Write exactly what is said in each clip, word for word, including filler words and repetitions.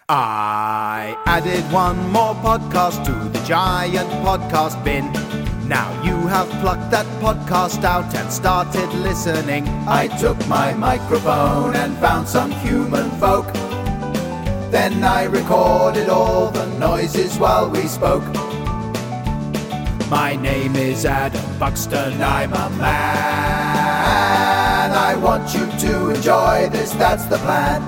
I added one more podcast to the giant podcast bin. Now you have plucked that podcast out and started listening. I took my microphone and found some human folk. Then I recorded all the noises while we spoke. My name is Adam Buxton, I'm a man. I want you to enjoy this, that's the plan.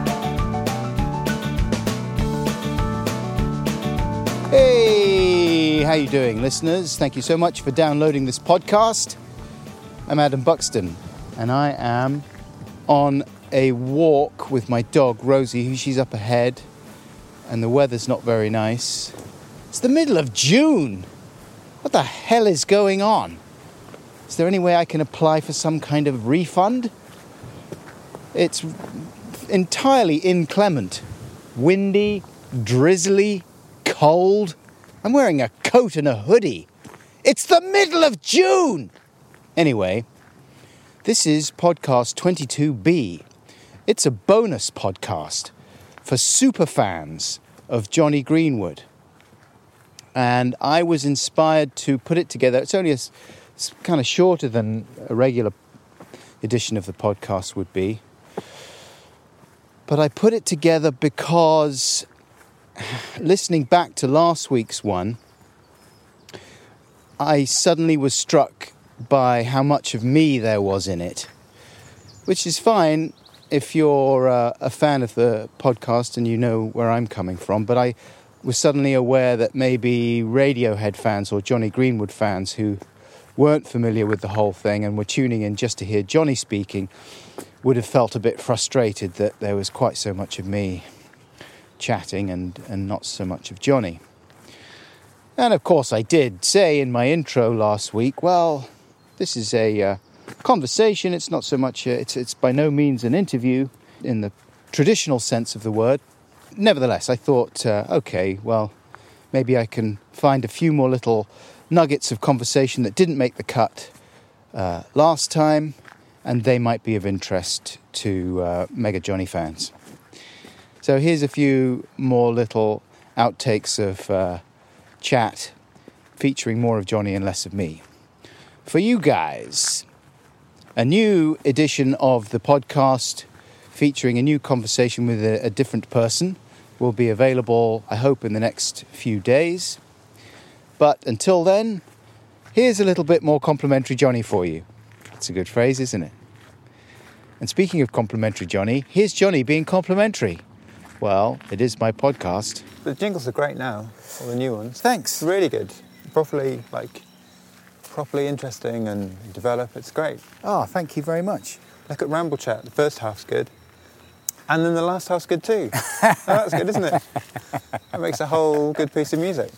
Hey, how you doing, listeners? Thank you so much for downloading this podcast. I'm Adam Buxton, and I am on a walk with my dog, Rosie, who she's up ahead, and the weather's not very nice. It's the middle of June. What the hell is going on? Is there any way I can apply for some kind of refund? It's entirely inclement. Windy, drizzly, cold. I'm wearing a coat and a hoodie. It's the middle of June! Anyway, this is podcast twenty-two B. It's a bonus podcast for super fans of Jonny Greenwood. And I was inspired to put it together. It's only a, it's kind of shorter than a regular edition of the podcast would be. But I put it together because listening back to last week's one, I suddenly was struck by how much of me there was in it, which is fine if you're uh, a fan of the podcast and you know where I'm coming from, but I was suddenly aware that maybe Radiohead fans or Jonny Greenwood fans who weren't familiar with the whole thing and were tuning in just to hear Jonny speaking would have felt a bit frustrated that there was quite so much of me chatting and, and not so much of Jonny. And of course I did say in my intro last week, well, this is a uh, conversation. It's not so much, uh, it's, it's by no means an interview in the traditional sense of the word. Nevertheless, I thought, uh, okay, well, maybe I can find a few more little nuggets of conversation that didn't make the cut uh, last time, and they might be of interest to uh, Mega Jonny fans. So here's a few more little outtakes of uh, chat featuring more of Jonny and less of me. For you guys, a new edition of the podcast featuring a new conversation with a, a different person will be available, I hope, in the next few days. But until then, here's a little bit more complimentary Jonny for you. It's a good phrase, isn't it? And speaking of complimentary Jonny, here's Jonny being complimentary. Well, it is my podcast. The jingles are great now, all the new ones. Thanks. Really good. Properly, like, properly interesting and develop. It's great. Oh, thank you very much. Look at Ramble Chat. The first half's good. And then the last half's good too. Oh, that's good, isn't it? That makes a whole good piece of music.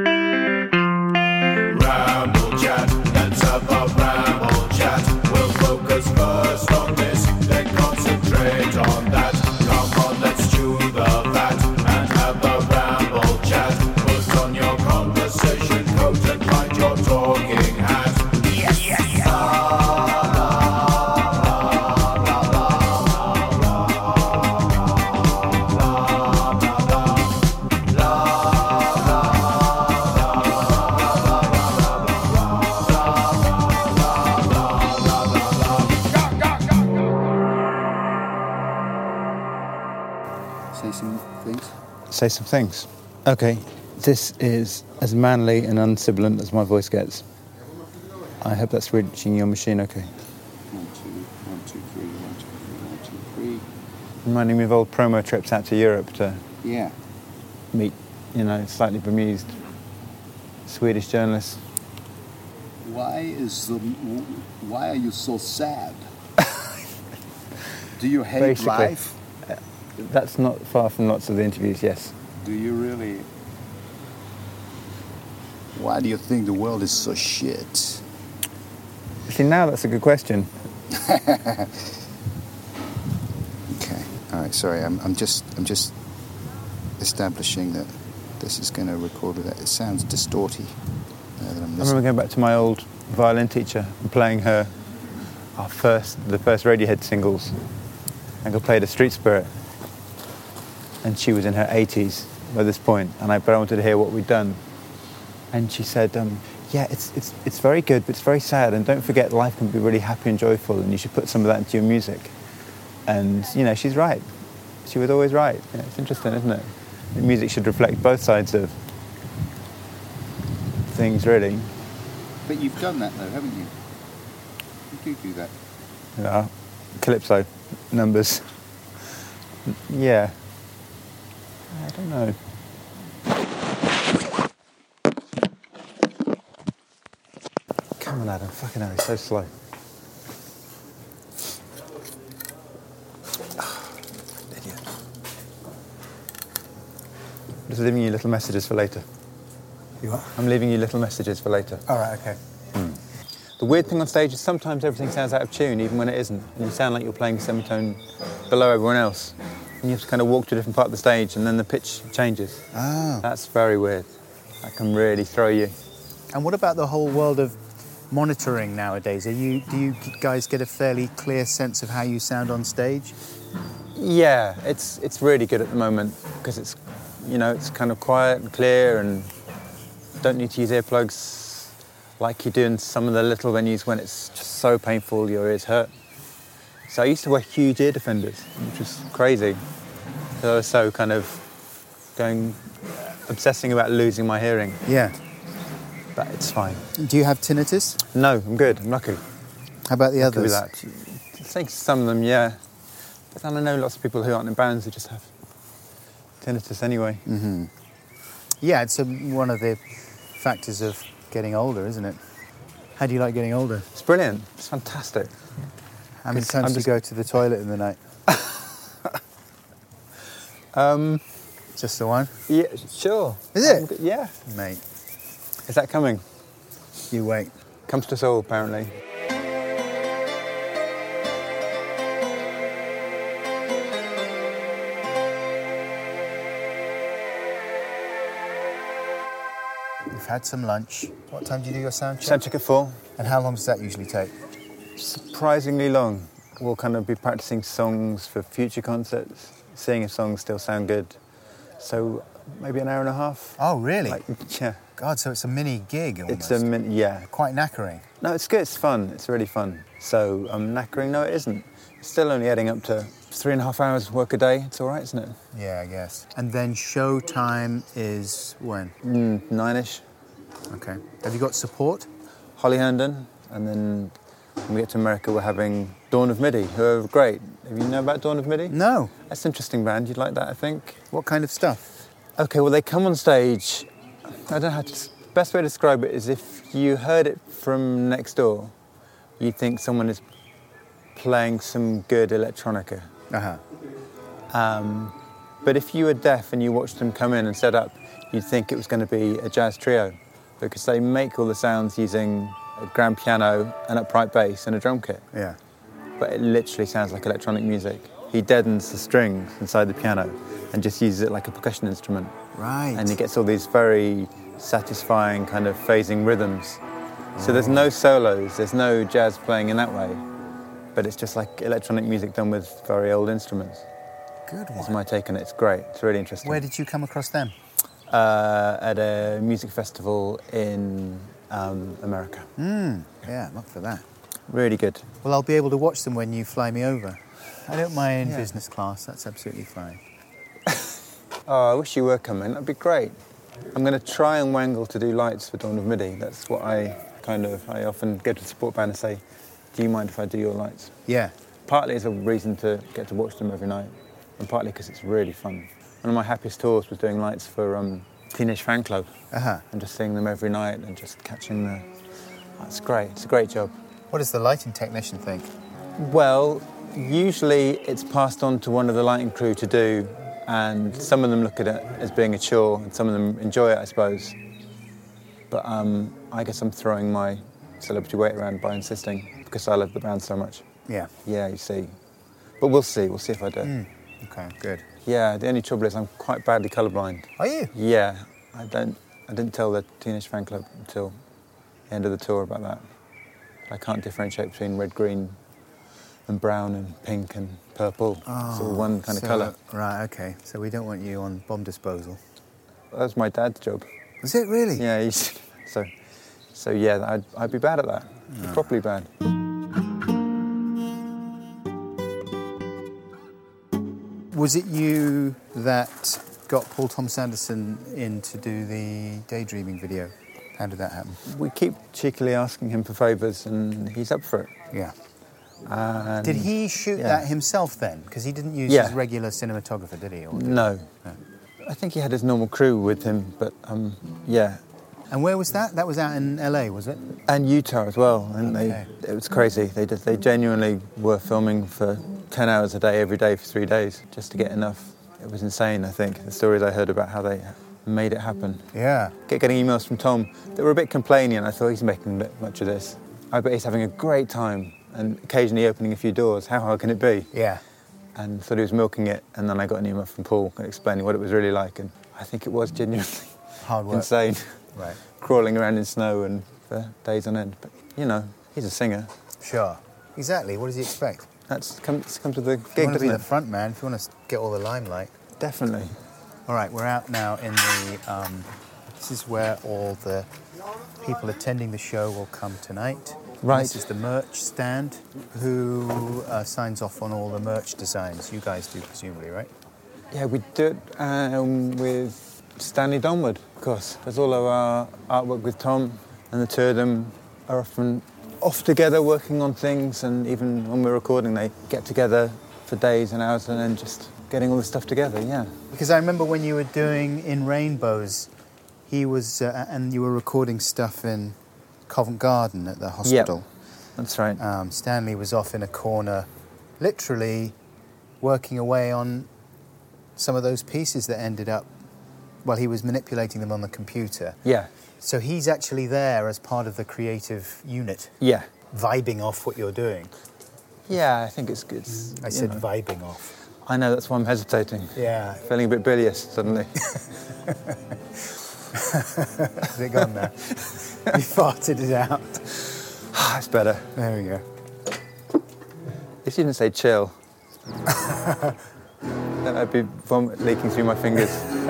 Ramble chat, let's have a ramble chat. We'll focus first on this, then concentrate on that. Come on, let's chew the fat and have a ramble chat. Put on your conversation coat and find your talking hat. Yes, yes, yes. Say some things. Okay, this is as manly and unsibilant as my voice gets. I hope that's reaching your machine okay. One, two, one, two, three, one, two, three, one, two, three. Reminding me of old promo trips out to Europe to Yeah. meet, you know, slightly bemused Swedish journalists. Why is the, why are you so sad? Do you hate Basically. life? That's not far from lots of the interviews, yes. Do you really? Why do you think the world is so shit? See, now that's a good question. Okay. All right. Sorry. I'm. I'm just. I'm just establishing that this is going to record with that. It sounds distorty. Uh, that I'm I remember going back to my old violin teacher and playing her our first, the first Radiohead singles. I could play the Street Spirit. and she was in her eighties by this point, and I, but I wanted to hear what we'd done. And she said, um, yeah, it's, it's, it's very good, but it's very sad, and don't forget life can be really happy and joyful, and you should put some of that into your music. And, you know, she's right. She was always right. Yeah, it's interesting, isn't it? Music should reflect both sides of things, really. But you've done that though, haven't you? You do do that. Yeah, calypso numbers. Yeah. I don't know. Come on, Adam. Fucking hell, he's so slow. Idiot. I'm just leaving you little messages for later. You what? I'm leaving you little messages for later. All right, okay. Mm. The weird thing on stage is sometimes everything sounds out of tune, even when it isn't. And you sound like you're playing a semitone below everyone else. And you have to kind of walk to a different part of the stage, and then the pitch changes. Oh. That's very weird. That can really throw you. And what about the whole world of monitoring nowadays? Are you, do you guys get a fairly clear sense of how you sound on stage? Yeah, it's it's really good at the moment because it's, you know, it's kind of quiet and clear, and don't need to use earplugs like you do in some of the little venues when it's just so painful your ears hurt. So I used to wear huge ear defenders, which was crazy. So I was so kind of going, obsessing about losing my hearing. Yeah. But it's fine. Do you have tinnitus? No, I'm good. I'm lucky. How about the Lucky with others? that. I think some of them, yeah. But then I know lots of people who aren't in bands who just have tinnitus anyway. Mm-hmm. Yeah, it's a, one of the factors of getting older, isn't it? How do you like getting older? It's brilliant. It's fantastic. How many It's- times I'm do you just- go to the toilet in the night? Um, Just the one? yeah, sure. Is it? I'm good- Yeah. Mate, Is that coming? you wait. Comes to us all, apparently. You've had some lunch. What time do you do your sound check? Sound check at four. And how long does that usually take? Surprisingly long. We'll kind of be practicing songs for future concerts, seeing if songs still sound good. So maybe an hour and a half. Oh, really? Like, yeah. God, so it's a mini gig almost. It's a min- yeah. Quite knackering. No, it's good. It's fun. It's really fun. So um, knackering? No, it isn't. It's still only adding up to three and a half hours work a day. It's all right, isn't it? Yeah, I guess. And then show time is when? Mm, nine-ish. Okay. Have you got support? Holly Herndon, and then when we get to America, we're having Dawn of Midi, who are great. Have you know about Dawn of Midi? No. That's an interesting band. You'd like that, I think. What kind of stuff? Okay, well, they come on stage. I don't know how to. The best way to describe it is if you heard it from next door, you'd think someone is playing some good electronica. Uh-huh. Um, but if you were deaf and you watched them come in and set up, you'd think it was going to be a jazz trio, because they make all the sounds using a grand piano, an upright bass, and a drum kit. Yeah. But it literally sounds like electronic music. He deadens the strings inside the piano and just uses it like a percussion instrument. Right. And he gets all these very satisfying kind of phasing rhythms. So there's no solos, there's no jazz playing in that way, but it's just like electronic music done with very old instruments. Good That's one. my take on it. It's great. It's really interesting. Where did you come across them? Uh, at a music festival in um, America. Mm. Yeah, look for that. Really good. Well, I'll be able to watch them when you fly me over. I don't mind Yeah. business class. That's absolutely fine. Oh, I wish you were coming. That'd be great. I'm going to try and wangle to do lights for Dawn of Midi. That's what I kind of, I often go to the support band and say, do you mind if I do your lights? Yeah. Partly as a reason to get to watch them every night, and partly because it's really fun. One of my happiest tours was doing lights for um, Teenage Fan Club, Uh-huh. and just seeing them every night and just catching the... Oh, it's great. It's a great job. What does the lighting technician think? Well, usually it's passed on to one of the lighting crew to do, and some of them look at it as being a chore, and some of them enjoy it, I suppose. But um, I guess I'm throwing my celebrity weight around by insisting, because I love the band so much. Yeah. Yeah, you see. But we'll see. We'll see if I do. Mm. Okay, good. Yeah, the only trouble is I'm quite badly colourblind. Are you? Yeah, I don't. I didn't tell the Teenage Fan Club until the end of the tour about that. I can't differentiate between red, green, and brown and pink and purple. It's all one kind so- of colour. Right, okay. So we don't want you on bomb disposal. That was my dad's job. Was it really? Yeah, he's, so so yeah, I'd, I'd be bad at that. Properly bad. Was it you that got Paul Thomas Anderson in to do the daydreaming video? How did that happen? We keep cheekily asking him for favours, and he's up for it. Yeah. And Did he shoot yeah. that himself then? Because he didn't use Yeah. his regular cinematographer, did he? Or did No. No. I think he had his normal crew with him, but um, yeah. And where was that? That was out in L A, was it? And Utah as well, and Okay. they it was crazy. They did, they genuinely were filming for ten hours a day, every day for three days, just to get enough. It was insane, I think, the stories I heard about how they made it happen. Yeah. Get getting emails from Tom that were a bit complaining, and I thought he's making a bit much of this. I bet he's having a great time and occasionally opening a few doors. How hard can it be? Yeah. And thought he was milking it, and then I got an email from Paul explaining what it was really like, and I think it was genuinely Hard work. insane. Right. Crawling around in snow and for days on end. But, you know, he's a singer. Sure. Exactly. What does he expect? That's comes comes with the You gig, want to doesn't be it? the front man, if you want to get all the limelight. Definitely. All right, we're out now in the... Um, this is where all the people attending the show will come tonight. Right. This is the merch stand. Who uh, signs off on all the merch designs? You guys do, presumably, right? Yeah, we do it um, with Stanley Donwood, of course. There's all of our artwork with Tom, and the two of them are often off together working on things, and even when we're recording, they get together for days and hours and then just getting all this stuff together, yeah. Because I remember when you were doing In Rainbows, he was, uh, and you were recording stuff in Covent Garden at the hospital. That's right. Um, Stanley was off in a corner, literally working away on some of those pieces that ended up, well, he was manipulating them on the computer. Yeah, So he's actually there as part of the creative unit, yeah. vibing off what you're doing. Yeah, I think it's good. It's, I you said know. vibing off. I know, that's why I'm hesitating. Yeah. Feeling a bit bilious suddenly. Is it gone now? You farted it out. It's better. There we go. If you didn't say chill, then I'd be vomit leaking through my fingers.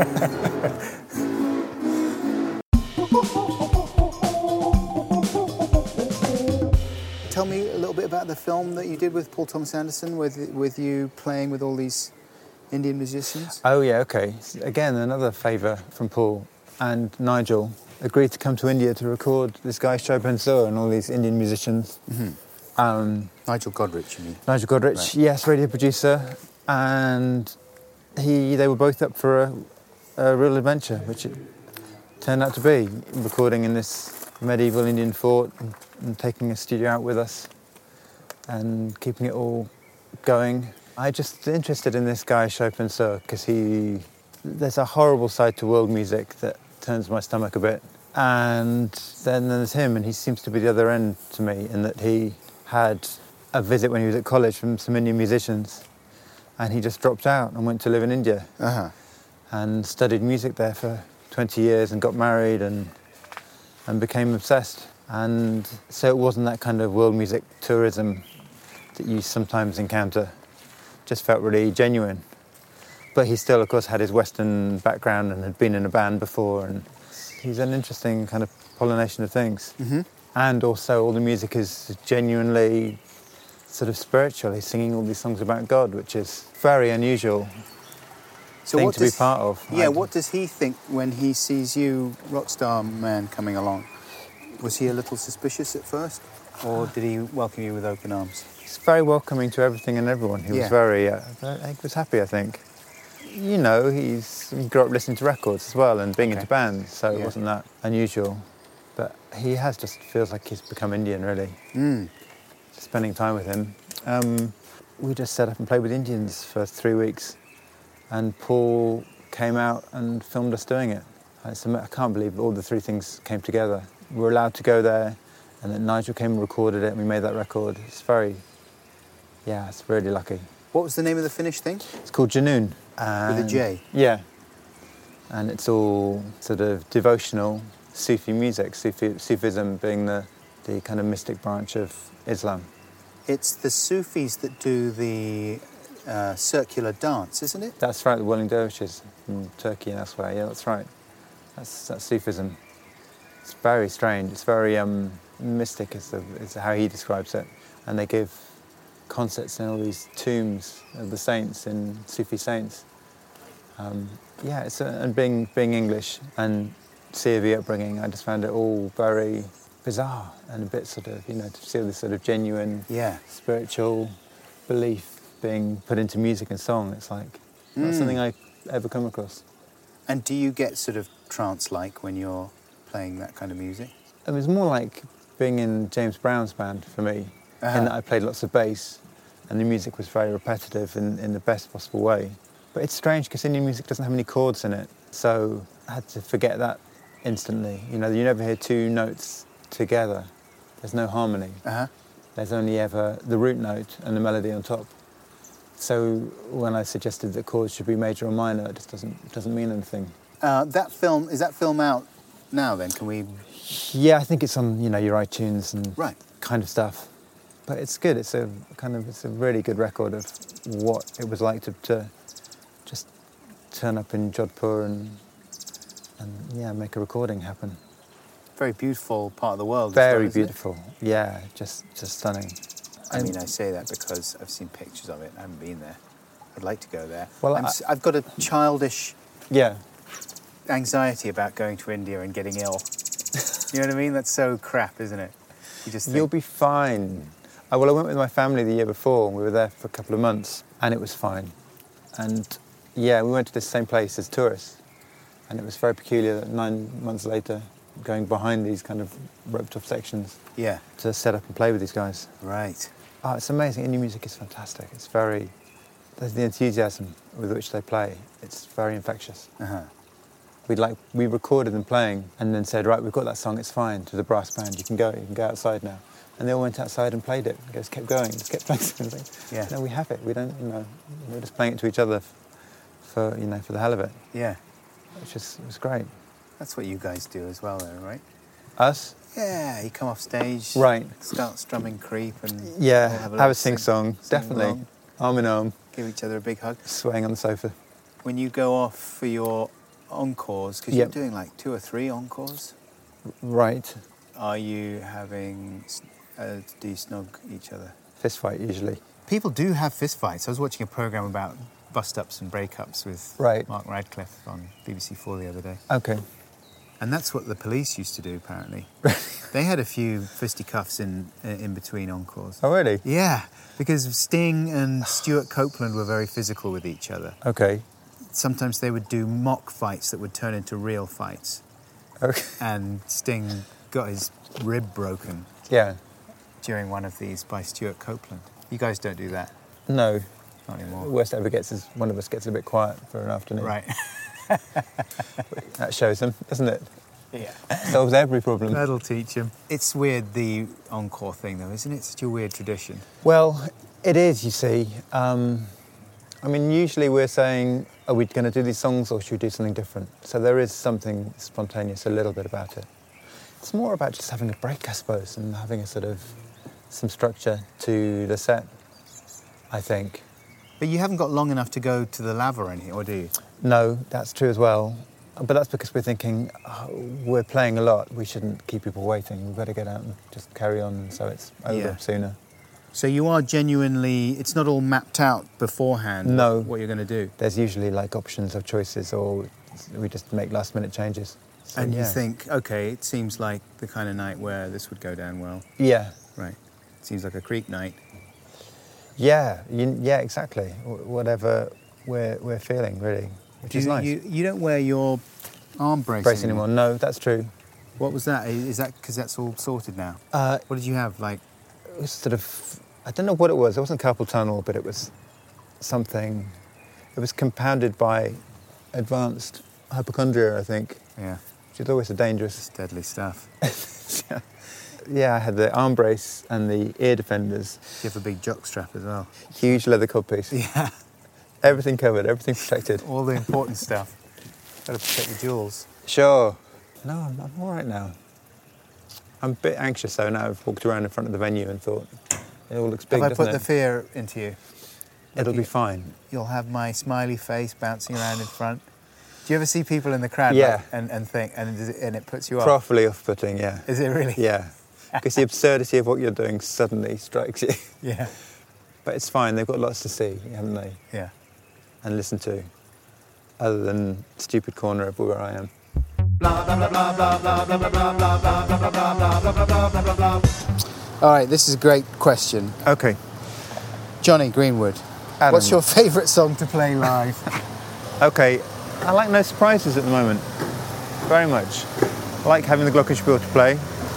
Tell me a little bit about the film that you did with Paul Thomas Anderson, with with you playing with all these Indian musicians. Oh yeah, okay. Again, another favour from Paul and Nigel agreed to come to India to record this guy Shobhan Sur and all these Indian musicians. Mm-hmm. Um, Nigel Godrich, you mean? Nigel Godrich, Right. yes, radio producer, and he they were both up for a, a real adventure, which it turned out to be, recording in this medieval Indian fort and, and taking a studio out with us and keeping it all going. I just interested in this guy Chopin Sur because he there's a horrible side to world music that turns my stomach a bit, and then there's him, and he seems to be the other end to me in that he had a visit when he was at college from some Indian musicians, and he just dropped out and went to live in India Uh-huh. and studied music there for twenty years and got married and and became obsessed. And so it wasn't that kind of world music tourism that you sometimes encounter. Just felt really genuine. But he still, of course, had his Western background and had been in a band before, and he's an interesting kind of pollination of things. Mm-hmm. And also all the music is genuinely sort of spiritual. He's singing all these songs about God, which is very unusual So thing what to be does- part of. Yeah, I- what does he think when he sees you, Rockstar Man, coming along? Was he a little suspicious at first? Or did he welcome you with open arms? He's very welcoming to everything and everyone. He Yeah. was very, uh, he was happy, I think. You know, he's he grew up listening to records as well and being Okay. into bands, so it Yeah. wasn't that unusual. But he has just feels like he's become Indian, really. Mm. Spending time with him. Um, we just set up and played with Indians for three weeks, and Paul came out and filmed us doing it. It's, I can't believe all the three things came together. We were allowed to go there, and then Nigel came and recorded it, and we made that record. It's very, yeah, it's really lucky. What was the name of the finished thing? It's called Janoon. With a J? Yeah. And it's all sort of devotional Sufi music, Sufi, Sufism being the, the kind of mystic branch of Islam. It's the Sufis that do the uh, circular dance, isn't it? That's right, the Whirling Dervishes in Turkey and elsewhere. Yeah, that's right. That's, that's Sufism. It's very strange. It's very um, mystic, is, the, is how he describes it. And they give concerts in all these tombs of the saints, in Sufi saints. Um, yeah, it's a, and being being English and C V upbringing, I just found it all very bizarre and a bit sort of, you know, to see this sort of genuine Yeah. spiritual belief being put into music and song. It's like not Mm. something I ever come across. And do you get sort of trance-like when you're playing that kind of music? It was more like being in James Brown's band for me, Uh-huh. in that I played lots of bass and the music was very repetitive in, in the best possible way. But it's strange because Indian music doesn't have any chords in it, so I had to forget that instantly. You know, you never hear two notes together. There's no harmony. Uh-huh. There's only ever the root note and the melody on top. So when I suggested that chords should be major or minor, it just doesn't doesn't mean anything. Uh, that film, is that film out now then? Can we... Yeah, I think it's on, you know, your iTunes and Right. kind of stuff. But it's good. It's a kind of it's a really good record of what it was like to, to just turn up in Jodhpur and and yeah, make a recording happen. Very beautiful part of the world. as well, Very isn't it? beautiful. Yeah, just just stunning. I And- mean, I say that because I've seen pictures of it. I haven't been there. I'd like to go there. Well, I'm, I- s- I've got a childish Yeah. anxiety about going to India and getting ill. You know what I mean? That's so crap, isn't it? You just think, You'll be fine. I, well, I went with my family the year before, and we were there for a couple of months, and it was fine. And yeah, we went to the same place as tourists, and it was very peculiar that nine months later, going behind these kind of roped-off sections yeah, to set up and play with these guys. right. Oh, it's amazing. Indian music is fantastic. It's very, there's the enthusiasm with which they play. It's very infectious. Uh-huh. We'd like, we recorded them playing and then said, right, we've got that song, it's fine, to the brass band, you can go, you can go outside now. And they all went outside and played it, and just kept going, just kept playing something. Yeah. No, we have it, we don't, you know, we're just playing it to each other f- for, you know, for the hell of it. Yeah, It's just, it was great. that's what you guys do as well, though, right? Us? Yeah, you come off stage, Right. start strumming Creep, and Yeah, all have, have a a little sing-song, sing definitely. along. Arm in arm, give each other a big hug. swaying on the sofa. When you go off for your encores, because Yep. you're doing like two or three encores, Right. are you having, s- uh, do you snog each other? Fist fight, usually. People do have fist fights. I was watching a programme about bust-ups and break-ups with Right. Mark Radcliffe on B B C Four the other day. Okay. And that's what the police used to do, apparently. They had a few fisticuffs in in between encores. Oh, really? Yeah, because Sting and Stuart Copeland were very physical with each other. Okay. Sometimes they would do mock fights that would turn into real fights. Okay. And Sting got his rib broken Yeah. during one of these by Stuart Copeland. You guys don't do that, No. not anymore. Worst ever gets is one of us gets a bit quiet for an afternoon. Right. That shows them, doesn't it? Yeah. Solves every problem. That'll teach him. It's weird, the encore thing, though, isn't it? Such a weird tradition. Well, it is, you see. Um, I mean, usually we're saying, are we going to do these songs or should we do something different? So there is something spontaneous a little bit about it. It's more about just having a break, I suppose, and having a sort of some structure to the set, I think. But you haven't got long enough to go to the lava or anything, or do you? No, that's true as well. But that's because we're thinking, oh, we're playing a lot, we shouldn't keep people waiting, we better get out and just carry on so it's over Yeah. sooner. So you are genuinely, it's not all mapped out beforehand No. what you're going to do. There's usually like options of choices or we just make last minute changes. So, And you yeah. think, okay, it seems like the kind of night where this would go down well. Yeah, Right. Seems like a Creek night. yeah, you, yeah, exactly. Wh- Whatever we're, we're feeling, really, which Do is you, nice. You, you don't wear your arm brace, Brace anymore? No, that's true. What was that? Is that because that's all sorted now? Uh, What did you have? Like, it was sort of, I don't know what it was. It wasn't carpal tunnel, but it was something. It was compounded by advanced hypochondria, I think, yeah, which is always a dangerous. it's deadly stuff. Yeah, I had the arm brace and the ear defenders, You have a big jock strap as well. huge leather codpiece, Yeah, everything covered, everything protected. all the important stuff. Got to protect the jewels. Sure. No, I'm, I'm all right now. I'm a bit anxious though now. I've walked around in front of the venue and thought, It all looks big, Have I doesn't put it? the fear into you? It'll you- be fine. You'll have my smiley face bouncing around in front. Do you ever see people in the crowd Yeah. like, and, and think, and, does it- and it puts you off? Properly off-putting, yeah. Is it really? Yeah. Because the absurdity of what you're doing suddenly strikes you. Yeah. But it's fine, they've got lots to see, haven't they? Yeah. And listen to. Other than stupid corner of where I am. All right, this is a great question. Okay. Johnny Greenwood, Adam. what's your favourite song to play live? Okay, I like No Surprises at the moment. Very much. I like having the Glockenspiel to play.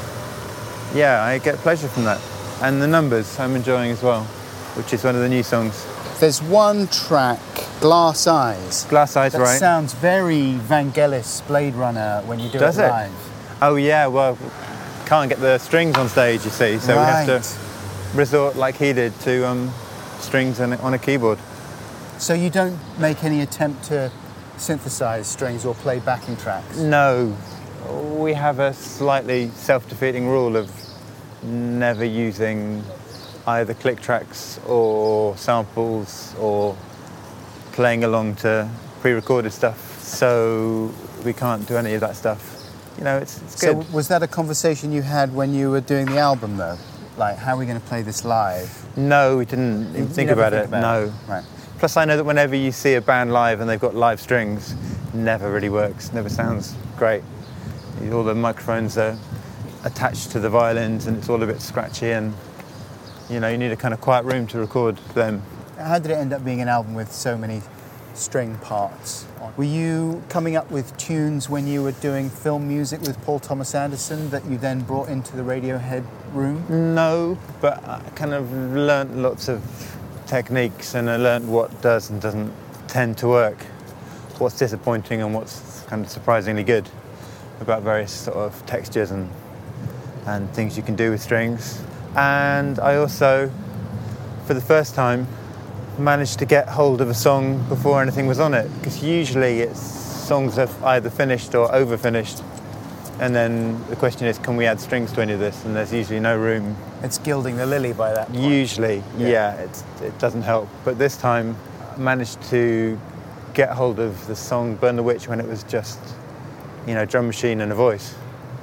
Yeah, I get pleasure from that. And the numbers I'm enjoying as well, which is one of the new songs. There's one track, Glass Eyes. Glass Eyes, That right? sounds very Vangelis Blade Runner when you do Does it it? live. Oh yeah, well, can't get the strings on stage, you see, so we have Right. to resort, like he did, to um, strings on a, on a keyboard. So you don't make any attempt to synthesize strings or play backing tracks? No, we have a slightly self-defeating rule of never using either click tracks or samples or playing along to pre-recorded stuff, so we can't do any of that stuff. You know, it's, it's So good. was that a conversation you had when you were doing the album, though? Like, how are we going to play this live? No, we didn't even You think never about think it. about no. it? Right. Plus, I know that whenever you see a band live and they've got live strings, it never really works. Never sounds great. All the microphones are attached to the violins, and it's all a bit scratchy. And you know, you need a kind of quiet room to record them. How did it end up being an album with so many string parts? Were you coming up with tunes when you were doing film music with Paul Thomas Anderson that you then brought into the Radiohead room? No, but I kind of learnt lots of techniques, and I learnt what does and doesn't tend to work, what's disappointing and what's kind of surprisingly good about various sort of textures and and things you can do with strings. And I also, for the first time, managed to get hold of a song before anything was on it, because usually it's songs are either finished or over finished, and then the question is, can we add strings to any of this? And there's usually no room. It's gilding the lily by that point. Usually, Yeah. yeah, it's, it doesn't help. But this time, I managed to get hold of the song Burn the Witch when it was just, you know, drum machine and a voice.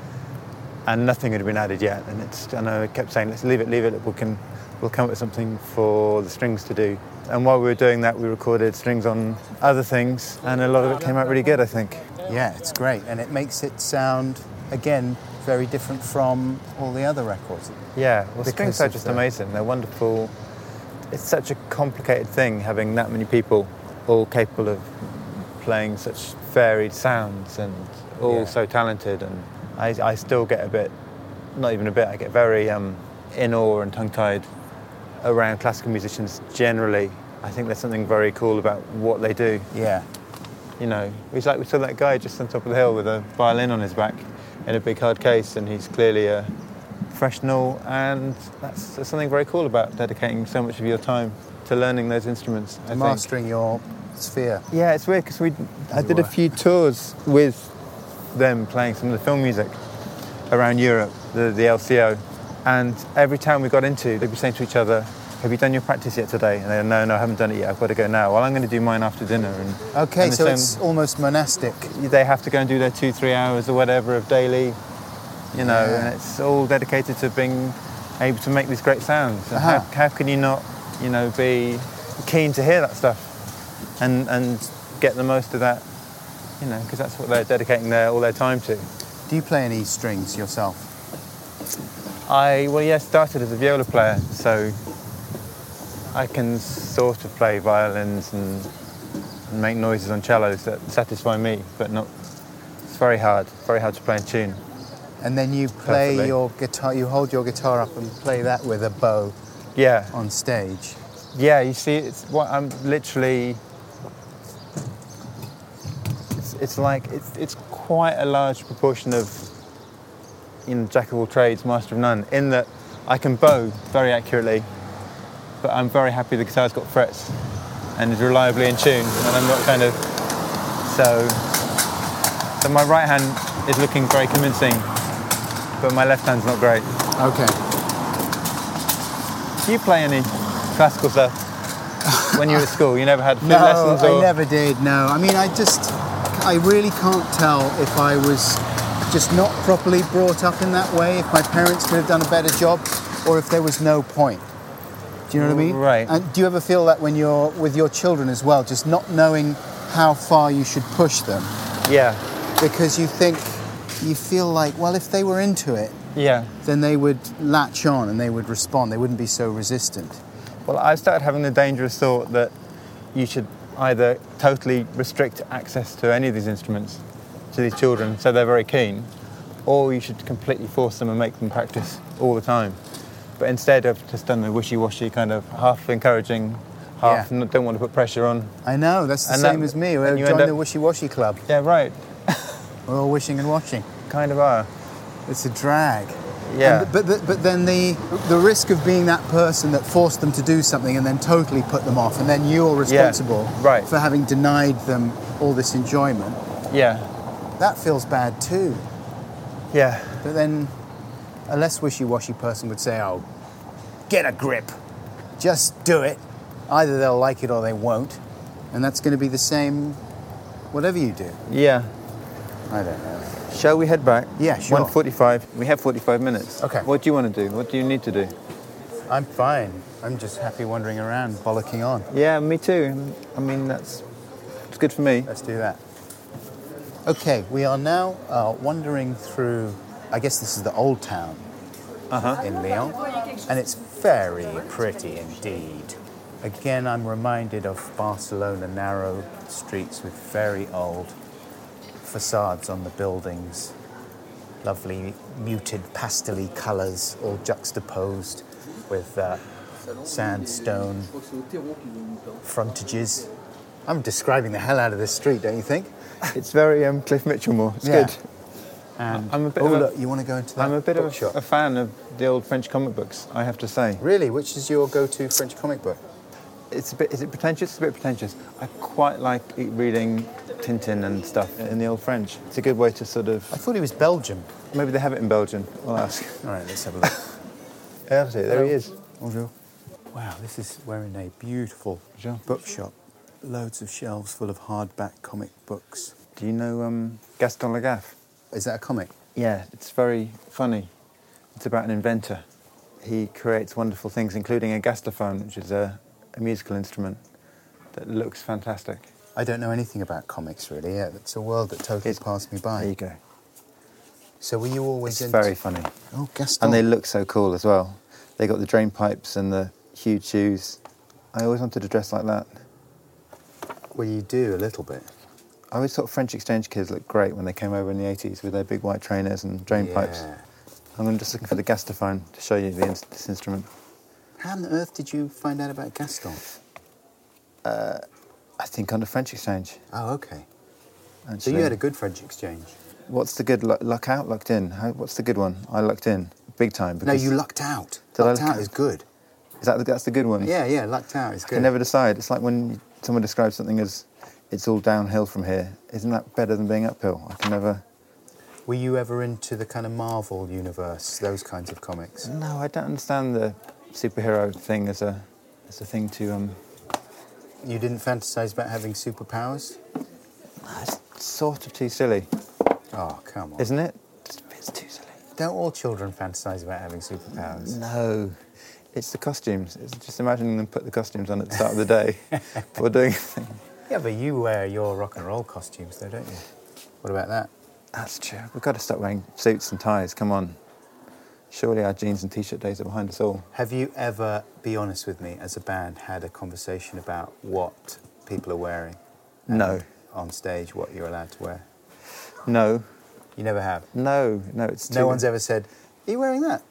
And nothing had been added yet. And it's, and I kept saying, let's leave it, leave it, we can, we'll come up with something for the strings to do. And while we were doing that, we recorded strings on other things, and a lot of it came out really good, I think. Yeah, it's great. And it makes it sound, again, very different from all the other records. Yeah, well, Because strings are of just the- amazing. They're wonderful. It's such a complicated thing, having that many people all capable of playing such varied sounds and all Yeah. so talented. And I, I still get a bit, not even a bit, I get very um, in awe and tongue-tied around classical musicians generally. I think there's something very cool about what they do. Yeah. You know, it's like we saw that guy just on top of the hill with a violin on his back in a big hard case, and he's clearly a professional, and that's, there's something very cool about dedicating so much of your time to learning those instruments, I think. Mastering your sphere. Yeah, it's weird because we I it did a were. few tours with them playing some of the film music around Europe, the, the L C O, and every town we got into, they'd be saying to each other, have you done your practice yet today? And they'd go, no, no, I haven't done it yet, I've got to go now. Well, I'm going to do mine after dinner. And Okay, and the so same- it's almost monastic. they have to go and do their two, three hours or whatever of daily, you know, Yeah. and it's all dedicated to being able to make these great sounds. And Uh-huh. how, how can you not, you know, be keen to hear that stuff and and get the most of that, you know, because that's what they're dedicating their all their time to. Do you play any strings yourself? I, well, yeah, started as a viola player, so I can sort of play violins and, and make noises on cellos that satisfy me, but not, it's very hard, very hard to play in tune. And then you play Perfectly. your guitar, you hold your guitar up and play that with a bow Yeah, on stage. yeah, you see, it's what I'm literally, it's, it's like, it's, it's quite a large proportion of, you know, jack of all trades, master of none, in that I can bow very accurately, but I'm very happy the guitar's got frets and is reliably in tune, and I'm not kind of, so, so my right hand is looking very convincing, but my left hand's not great. Okay. Do you play any classical stuff when you were at school? You never had flute No, lessons? Or? I never did, no. I mean, I just, I really can't tell if I was just not properly brought up in that way, if my parents could have done a better job, or if there was no point. Do you know what I mean? Right. And do you ever feel that when you're with your children as well, just not knowing how far you should push them? Yeah, Because you think, you feel like, well, if they were into it, yeah. then they would latch on and they would respond. They wouldn't be so resistant. Well, I started having the dangerous thought that you should either totally restrict access to any of these instruments to these children so they're very keen, or you should completely force them and make them practice all the time. But instead I've just done the wishy-washy kind of half encouraging, half Yeah. n- don't want to put pressure on. I know, that's the And same that- as me. and We you joined end the up- wishy-washy club. Yeah, right. We're all wishing and watching. Kind of are. It's a drag. Yeah. And, but the, but then the the risk of being that person that forced them to do something and then totally put them off, and then you're responsible right. for having denied them all this enjoyment. Yeah. That feels bad too. Yeah. But then a less wishy-washy person would say, "Oh, get a grip. Just do it. Either they'll like it or they won't." And that's going to be the same whatever you do. Yeah. I don't know. Shall we head back? Yeah, sure. one forty-five. We have forty-five minutes. Okay. What do you want to do? What do you need to do? I'm fine. I'm just happy wandering around, bollocking on. Yeah, me too. I mean, that's it's good for me. Let's do that. Okay, we are now uh, wandering through, I guess this is the old town Uh-huh. in Lyon, and it's very pretty indeed. Again, I'm reminded of Barcelona, narrow streets with very old facades on the buildings, lovely muted pastel-y colours, all juxtaposed with uh, sandstone frontages. I'm describing the hell out of this street, don't you think? It's very um, Cliff Mitchell-more. It's Yeah. good. And I'm a bit oh, of a- look, you want to go into that I'm a bit of bookshop? a, a fan of the old French comic books, I have to say. Really? Which is your go-to French comic book? It's a bit, is it pretentious? It's a bit pretentious. I quite like e- reading Tintin and stuff in the old French. It's a good way to sort of... I thought he was Belgian. Maybe they have it in Belgian. I'll ask. All right, let's have a look. Hergé, there he is. Bonjour. Wow, this is we're in a beautiful Bonjour. bookshop. Loads of shelves full of hardback comic books. Do you know um, Gaston Lagaffe? Is that a comic? Yeah, it's very funny. It's about an inventor. He creates wonderful things, including a gastophone, which is a, a musical instrument that looks fantastic. I don't know anything about comics, really. Yeah, it's a world that totally It's- passed me by. There you go. So were you always It's into... very funny. Oh, Gaston. And they look so cool as well. They got the drain pipes and the huge shoes. I always wanted to dress like that. Well, you do, a little bit. I always thought French exchange kids looked great when they came over in the eighties with their big white trainers and drain Yeah. pipes. I'm just looking for the gastophone to show you the, ins- this instrument. How on earth did you find out about Gaston? I think on the French exchange. Oh, okay. So Actually. you had a good French exchange. What's the good lu- luck out, lucked in? How, what's the good one? I lucked in big time. No, because- you lucked out. Did I lucked luck out out? is good. Is that the, that's the good one? Yeah, yeah, lucked out is I good. can never decide. It's like when someone describes something as it's all downhill from here. Isn't that better than being uphill? I can never. Were you ever into the kind of Marvel universe, those kinds of comics? No, I don't understand the superhero thing as a as a thing to um. You didn't fantasize about having superpowers? It's sort of too silly, Oh, come on. isn't it? It's, it's too silly. Don't all children fantasize about having superpowers? No, it's the costumes. It's just imagining them put the costumes on at the start of the day before doing anything. Yeah, but you wear your rock and roll costumes though, don't you? What about that? That's true. We've got to stop wearing suits and ties. Come on. Surely our jeans and t-shirt days are behind us all. Have you ever, be honest with me, as a band, had a conversation about what people are wearing? No. And on stage, what you're allowed to wear? No. You never have? No. No. It's too. No one's ever said, are you wearing that?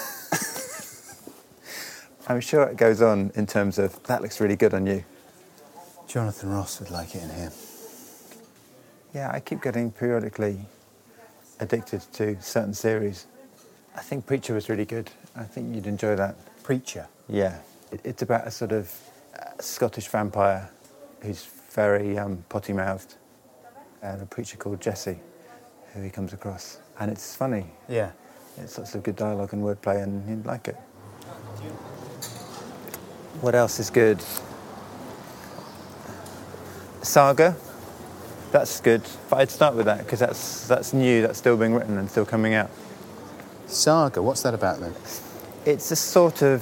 I'm sure it goes on in terms of that looks really good on you. Jonathan Ross would like it in here. Yeah, I keep getting periodically addicted to certain series. I think Preacher was really good. I think you'd enjoy that. Preacher. Yeah. It, it's about a sort of uh, Scottish vampire who's very um, potty-mouthed, and a preacher called Jesse, who he comes across. And it's funny. Yeah. It's lots of good dialogue and wordplay, and you'd like it. What else is good? Saga. That's good. But I'd start with that because that's that's new. That's still being written and still coming out. Saga, what's that about then? It's a sort of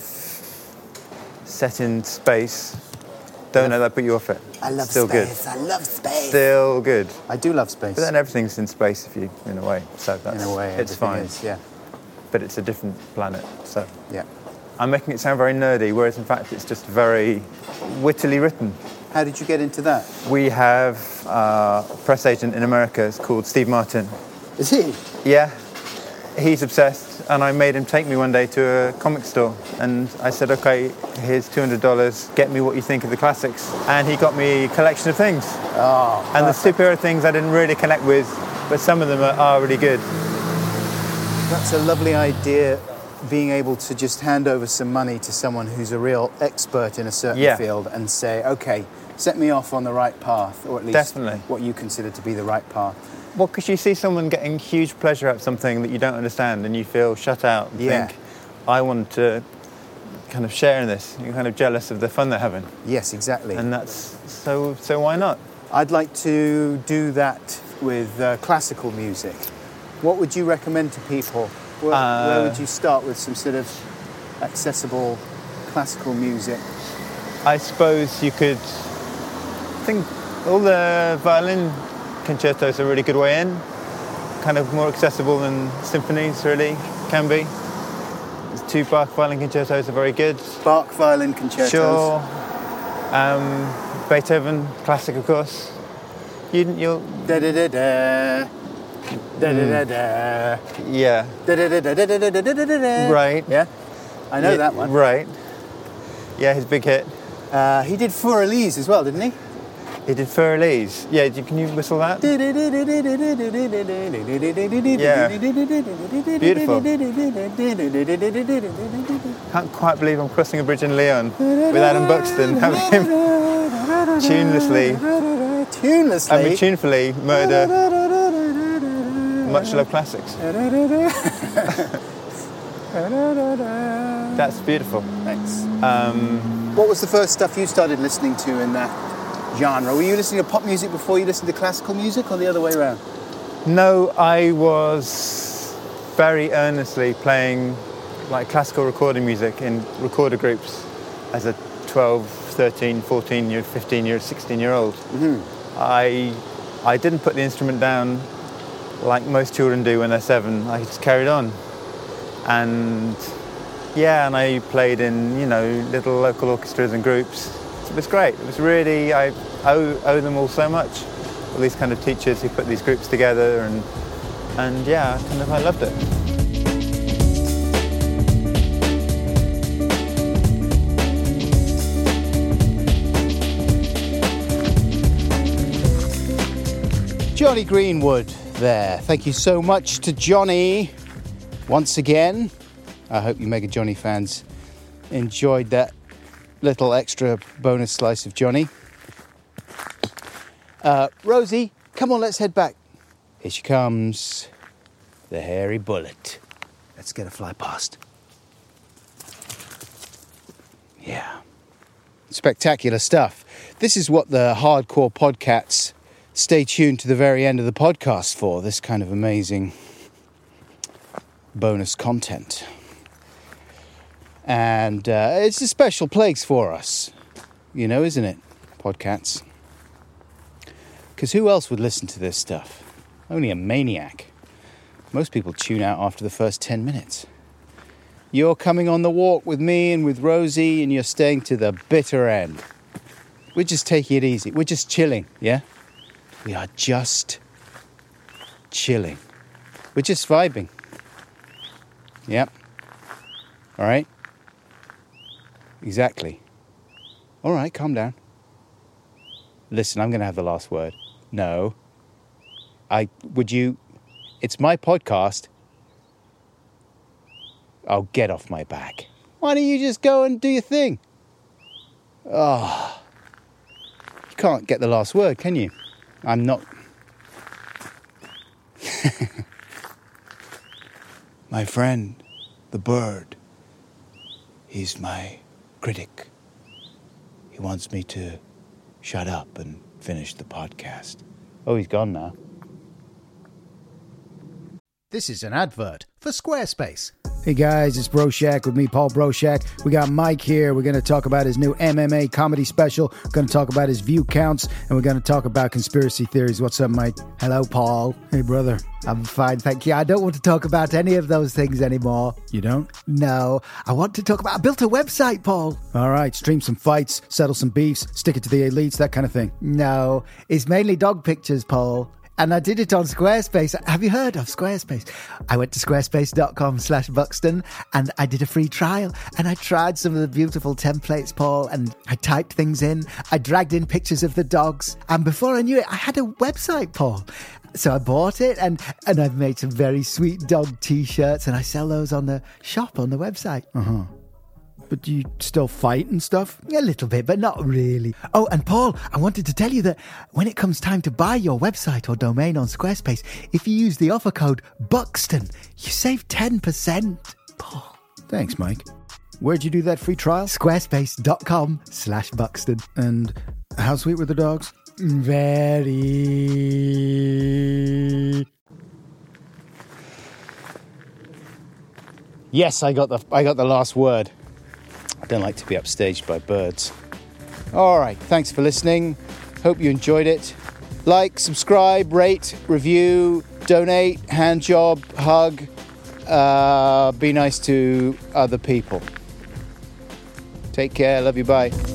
set in space. Don't know that put you off it. I love still space. good. I love space. Still good. I do love space. But then everything's in space if you, in a way. So that's In a way, it's everything fine. is, yeah. But it's a different planet. So Yeah. I'm making it sound very nerdy, whereas in fact it's just very wittily written. How did you get into that? We have uh, a press agent in America. It's called Steve Martin. Is he? Yeah, he's obsessed, and I made him take me one day to a comic store, and I said, okay, here's two hundred dollars, get me what you think of the classics. And he got me a collection of things. Oh, and perfect. the superhero things I didn't really connect with, but some of them are, are really good. That's a lovely idea, being able to just hand over some money to someone who's a real expert in a certain Yeah. field and say, okay, set me off on the right path, or at least Definitely. what you consider to be the right path. Well, because you see someone getting huge pleasure out of something that you don't understand, and you feel shut out and Yeah. think, I want to kind of share in this. You're kind of jealous of the fun they're having. Yes, exactly. And that's, so so why not? I'd like to do that with uh, classical music. What would you recommend to people? Where, Uh, where would you start with some sort of accessible classical music? I suppose you could I think all the violin concertos are a really good way in. Kind of more accessible than symphonies really can be. The two Bach violin concertos are very good. Bach violin concertos. Sure. Um, Beethoven, classic of course. You, you'll, Da da da da. Da da da da. yeah, Da da da da da da da da da da. right. Yeah, I know Yeah, that one. Right. Yeah, his big hit. Uh, he did Für Elise as well, didn't he? He did Für Elise. Yeah, do- can you whistle that? Yeah. Beautiful. Can't quite believe I'm crossing a bridge in Lyon with Adam Buxton having him tunelessly, Tunelessly. I mean tunefully murder much loved classics. That's beautiful. Thanks. Um, What was the first stuff you started listening to in that genre? Were you listening to pop music before you listened to classical music, or the other way around? no, I was very earnestly playing like classical recording music in recorder groups as a twelve, thirteen, fourteen year, fifteen year, sixteen year old. Mm-hmm. I I didn't put the instrument down like most children do when they're seven. I just carried on. And yeah, and I played in, you know, little local orchestras and groups. It was great. It was really, I owe, owe them all so much. All these kind of teachers who put these groups together, and and yeah, kind of I loved it. Johnny Greenwood there. Thank you so much to Johnny once again. I hope you Mega Johnny fans enjoyed that little extra bonus slice of Johnny. Uh, Rosie, come on, let's head back. Here she comes, the hairy bullet. Let's get a fly past. Yeah. Spectacular stuff. This is what the hardcore podcats stay tuned to the very end of the podcast for, this kind of amazing bonus content. And uh, it's a special place for us, you know, isn't it, podcats? Because who else would listen to this stuff? Only a maniac. Most people tune out after the first ten minutes. You're coming on the walk with me and with Rosie, and you're staying to the bitter end. We're just taking it easy. We're just chilling, yeah? We are just chilling. We're just vibing. Yep. All right? Exactly. All right, calm down. Listen, I'm going to have the last word. No. I, would you, it's my podcast. Oh, get off my back. Why don't you just go and do your thing? Oh. You can't get the last word, can you? I'm not... My friend, the bird, he's my critic. He wants me to shut up and finish the podcast. Oh, he's gone now. This is an advert for Squarespace. Hey guys, it's Broshak with me, Paul Broshak. We got Mike here. We're going to talk about his new M M A comedy special. We're going to talk about his view counts, and we're going to talk about conspiracy theories. What's up, Mike? Hello, Paul. Hey, brother. I'm fine, thank you. I don't want to talk about any of those things anymore. You don't? No. I want to talk about... I built a website, Paul. All right, stream some fights, settle some beefs, stick it to the elites, that kind of thing. No. It's mainly dog pictures, Paul. And I did it on Squarespace. Have you heard of Squarespace? I went to squarespace.com slash Buxton and I did a free trial. And I tried some of the beautiful templates, Paul, and I typed things in. I dragged in pictures of the dogs. And before I knew it, I had a website, Paul. So I bought it and, and I've made some very sweet dog t-shirts and I sell those on the shop on the website. Uh-huh. But do you still fight and stuff? A little bit, but not really. Oh, and Paul, I wanted to tell you that when it comes time to buy your website or domain on Squarespace, if you use the offer code Buxton, you save ten percent. Paul. Thanks, Mike. Where'd you do that free trial? Squarespace.com slash Buxton. And how sweet were the dogs? Very... Yes, I got the I got the last word. I don't like to be upstaged by birds. All right, thanks for listening. Hope you enjoyed it. Like, subscribe, rate, review, donate, hand job, hug. Uh, be nice to other people. Take care. Love you. Bye.